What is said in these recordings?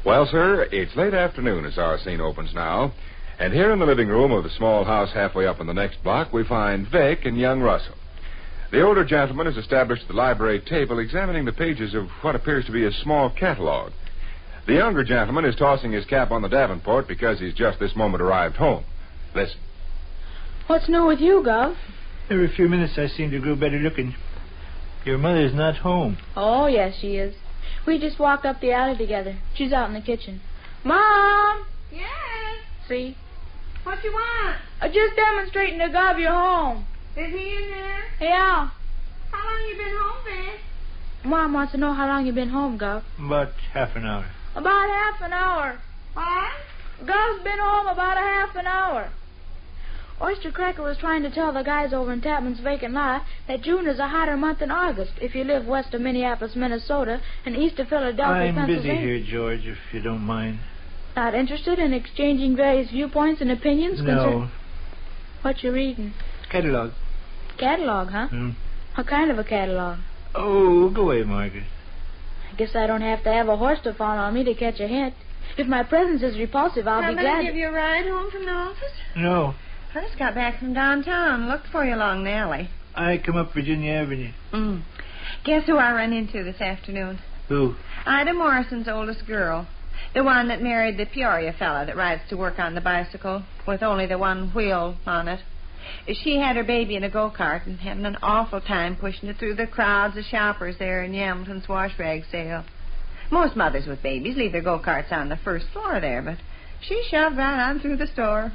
Well, sir, it's late afternoon as our scene opens now. And here in the living room of the small house halfway up in the next block, we find Vic and young Russell. The older gentleman is established at the library table examining the pages of what appears to be a small catalog. The younger gentleman is tossing his cap on the Davenport because he's just this moment arrived home. Listen. What's new with you, Gov? Every few minutes I seem to grow better looking. Your mother's not home. Oh, yes, she is. We just walked up the alley together. She's out in the kitchen. Mom! Yes? See? What you want? Just demonstrating to Gov you're home. Is he in there? Yeah. How long you been home, Vic? Mom wants to know how long you've been home, Gov. About half an hour. About half an hour. What? Gov's been home about a half an hour. Oyster Cracker was trying to tell the guys over in Tapman's vacant lot that June is a hotter month than August if you live west of Minneapolis, Minnesota, and east of Philadelphia, I'm Pennsylvania. busy here, George, if you don't mind. Not interested in exchanging various viewpoints and opinions? No. What you reading? Catalog. Catalog, huh? What kind of a catalog? Oh, go away, Margaret. I guess I don't have to have a horse to fawn on me to catch a hint. If my presence is repulsive, I'll be glad. Somebody give you a ride home from the office? No. I just got back from downtown. Looked for you along the alley. I come up Virginia Avenue. Guess who I run into this afternoon? Who? Ida Morrison's oldest girl. The one that married the Peoria fella that rides to work on the bicycle with only the one wheel on it. She had her baby in a go-kart and having an awful time pushing it through the crowds of shoppers there in Yamilton's wash rag sale. Most mothers with babies leave their go-karts on the first floor there, but she shoved right on through the store.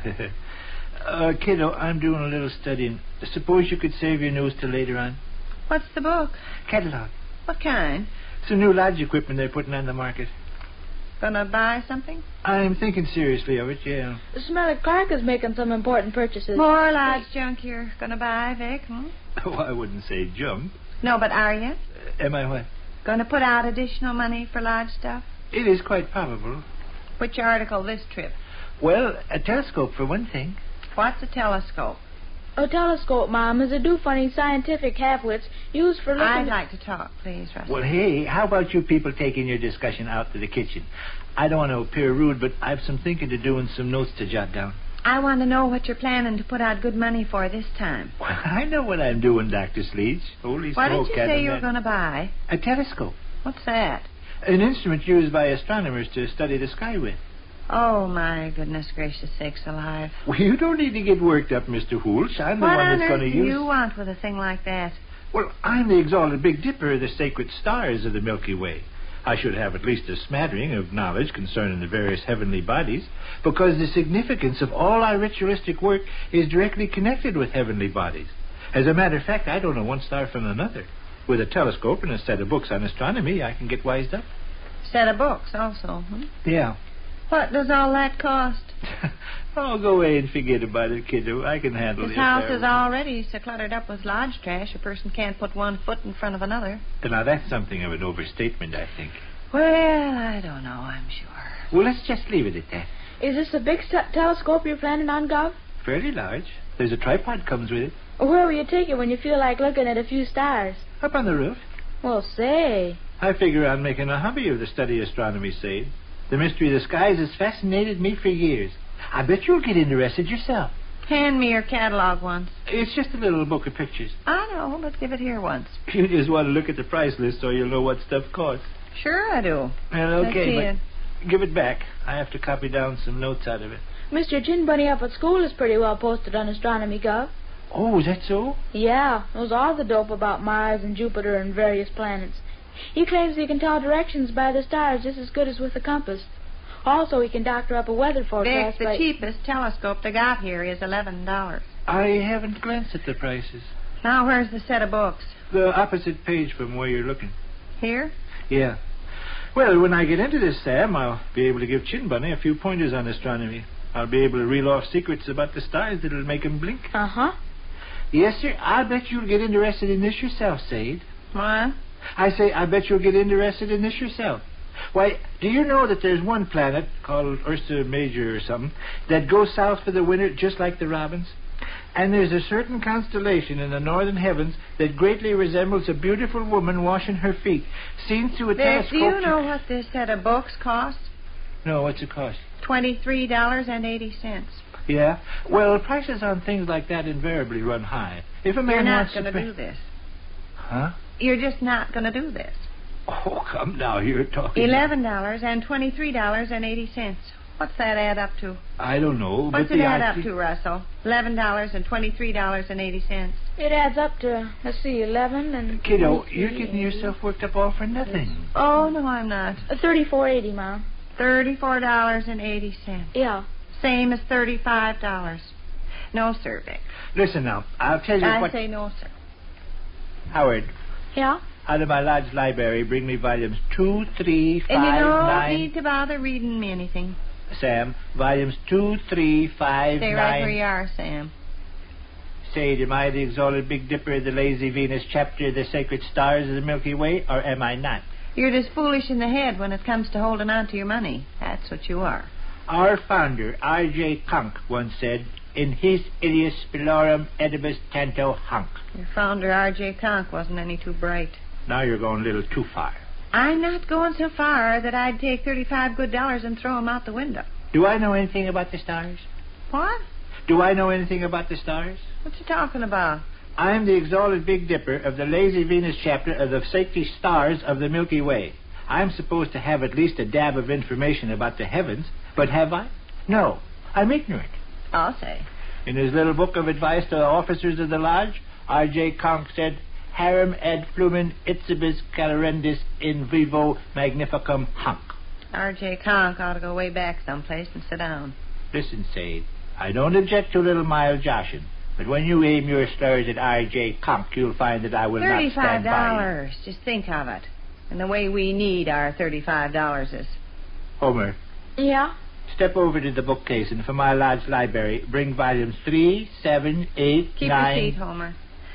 Kiddo, I'm doing a little studying. Suppose you could save your news till later on. What's the book? Catalog. What kind? It's a new lodge equipment they're putting on the market. Gonna buy something? I'm thinking seriously of it, yeah. Smelly Clark is making some important purchases. More lodge junk you're gonna buy, Vic, Oh, I wouldn't say junk. No, but are you? Am I what? Gonna put out additional money for lodge stuff? It is quite probable. Which article this trip? Well, a telescope for one thing. What's a telescope? A telescope, Mom, is a do-funny scientific half-wits used for looking... I'd like to talk, please, Russell. Well, hey, how about you people taking your discussion out to the kitchen? I don't want to appear rude, but I've some thinking to do and some notes to jot down. I want to know what you're planning to put out good money for this time. Well, I know what I'm doing, Dr. Sleech. Holy What smoke, did you say you were going to buy? A telescope. What's that? An instrument used by astronomers to study the sky with. Oh, my goodness gracious sakes alive. Well, you don't need to get worked up, Mr. Hoolch. I'm the one that's going to use... What on earth do you want with a thing like that? Well, I'm the exalted Big Dipper of the sacred stars of the Milky Way. I should have at least a smattering of knowledge concerning the various heavenly bodies, because the significance of all our ritualistic work is directly connected with heavenly bodies. As a matter of fact, I don't know one star from another. With a telescope and a set of books on astronomy, I can get wised up. Set of books also, Yeah. What does all that cost? Oh, go away and forget about it, kiddo. I can handle it. This house is already so cluttered up with lodge trash, a person can't put one foot in front of another. Now, that's something of an overstatement, I think. Well, I don't know, I'm sure. Well, let's just leave it at that. Is this a big telescope you're planning on, Gov? Fairly large. There's a tripod comes with it. Where will you take it when you feel like looking at a few stars? Up on the roof. Well, say. I figure on making a hobby of the study of astronomy, Sade. The mystery of the skies has fascinated me for years. I bet you'll get interested yourself. Hand me your catalog once. It's just a little book of pictures. I know, but give it here once. You just want to look at the price list so you'll know what stuff costs. Sure I do. Well, okay, Let's see but give it back. I have to copy down some notes out of it. Mr. Gin Bunny up at school is pretty well posted on astronomy, Gov. Oh, is that so? Yeah, knows all the dope about Mars and Jupiter and various planets. He claims he can tell directions by the stars just as good as with a compass. Also, he can doctor up a weather forecast. Vic, the cheapest telescope they got here is $11. I haven't glanced at the prices. Now, where's the set of books? The opposite page from where you're looking. Here? Yeah. Well, when I get into this, Sam, I'll be able to give Chin Bunny a few pointers on astronomy. I'll be able to reel off secrets about the stars that'll make 'em blink. Uh-huh. Yes, sir. I bet you'll get interested in this yourself, Sade. What? I say, I bet you'll get interested in this yourself. Why, do you know that there's one planet called Ursa Major or something that goes south for the winter just like the robins? And there's a certain constellation in the northern heavens that greatly resembles a beautiful woman washing her feet. Seen through a Vic, telescope... do you know what this set of books costs? No, what's it cost? $23.80. Yeah? Well, prices on things like that invariably run high. If a man You're not wants going to to... do this. Huh? You're just not going to do this. Oh, come now, you're talking... $11 and $23.80. What's that add up to? I don't know, What's but it add up to, Russell? $11 and $23.80. It adds up to, let's see, 11 and... Kiddo, you're getting yourself worked up all for nothing. Oh, no, I'm not. $34.80, Mom. $34.80. Yeah. Same as $35. No, sir, Vic. Listen now, I'll tell you I what... say no, sir. Howard, Yeah? out of my lodge library, bring me volumes 2, 3, 5, And you don't 9... need to bother reading me anything. Sam, volumes 2, 3, 5, Stay 9... right where you are, Sam. Say, am I the exalted Big Dipper, the lazy Venus chapter of the sacred stars of the Milky Way, or am I not? You're just foolish in the head when it comes to holding on to your money. That's what you are. Our founder, R.J. Conk, once said, in his Ilias Spilorum edibus tanto hanc. Your founder, R.J. Conk, wasn't any too bright. Now you're going a little too far. I'm not going so far that I'd take $35 good and throw 'em out the window. Do I know anything about the stars? What? Do I know anything about the stars? What you talking about? I am the exalted Big Dipper of the lazy Venus chapter of the sacred stars of the Milky Way. I'm supposed to have at least a dab of information about the heavens, but have I? No, I'm ignorant. I'll say. In his little book of advice to the officers of the lodge, R.J. Conk said, Harum ad flumen itzibus calorendis in vivo magnificum hanc. R.J. Conk ought to go way back someplace and sit down. Listen, Sade, I don't object to a little mild joshing, but when you aim your slurs at R.J. Conk, you'll find that I will not stand by $35. Just think of it. And the way we need our $35 is... Homer, Yeah? step over to the bookcase and from my lodge library, bring volumes 3, 7, 8, Keep 9... your seat, Homer.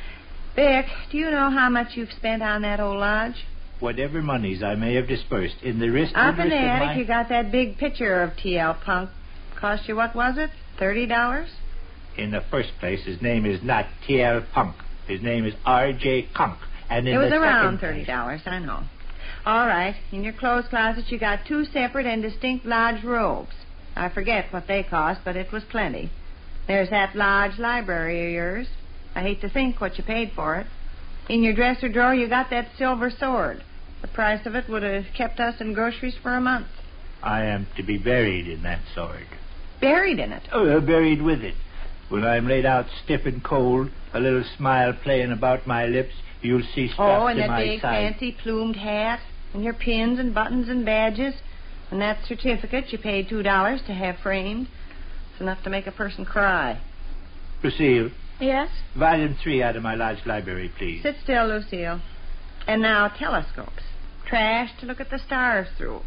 Vic, do you know how much you've spent on that old lodge? Whatever monies I may have dispersed in the wrist Up in interest the of attic, my... you got that big picture of T.L. Punk. Cost you, what was it? $30? In the first place, his name is not T.L. Punk. His name is R.J. Conk. And in It was the around second $30, I know. All right. In your clothes closet, you got 2 separate and distinct lodge robes. I forget what they cost, but it was plenty. There's that lodge library of yours. I hate to think what you paid for it. In your dresser drawer, you got that silver sword. The price of it would have kept us in groceries for a month. I am to be buried in that sword. Buried in it. Oh, buried with it. When I'm laid out stiff and cold, a little smile playing about my lips, you'll see strapped Oh, and to that my big side. fancy plumed hat, and your pins and buttons and badges, and that certificate you paid $2 to have framed. It's enough to make a person cry. Lucille, Yes? volume 3 out of my lodge library, please. Sit still, Lucille. And now, telescopes. Trash to look at the stars through.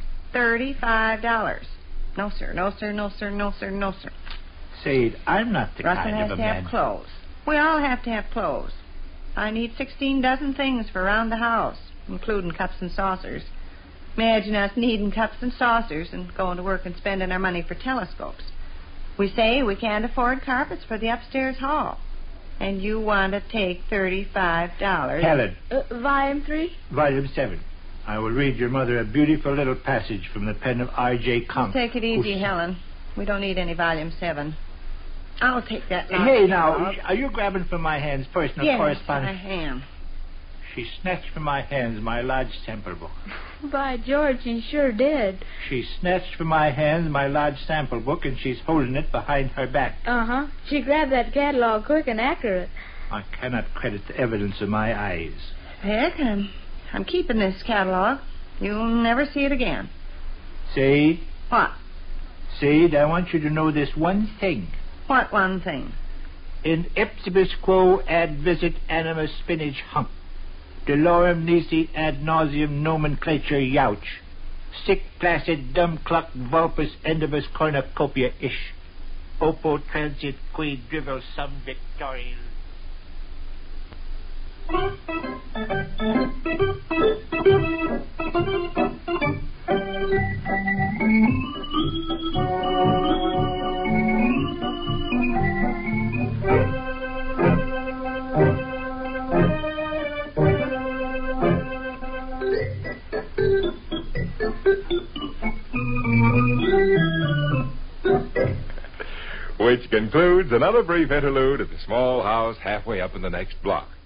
$35. No, sir, no, sir, no, sir, no, sir, no, sir. Sade, I'm not the Russell kind has of to a have man... clothes. We all have to have clothes. I need 16 dozen things for around the house, including cups and saucers. Imagine us needing cups and saucers and going to work and spending our money for telescopes. We say we can't afford carpets for the upstairs hall. And you want to take $35. Helen, Volume 3? volume 7. I will read your mother a beautiful little passage from the pen of R.J. Conk. Take it easy, Helen. We don't need any volume 7. I'll take that now. Hey, now, are you grabbing from my hands personal Yes, correspondence? I am. She snatched from my hands my lodge sample book. By George, he sure did. She snatched from my hands my lodge sample book, and she's holding it behind her back. Uh-huh. She grabbed that catalog quick and accurate. I cannot credit the evidence of my eyes. Heck, I'm keeping this catalog. You'll never see it again. Sade, What? Sade, I want you to know this one thing. What one thing? In ipsibus quo ad visit animus spinach hunc. Dolorem nisi ad nauseam nomenclature youch. Sic placid dumb cluck vulpus endibus cornucopia ish. Oppo transit qui drivel sum victorial. Which concludes another brief interlude at the small house halfway up in the next block.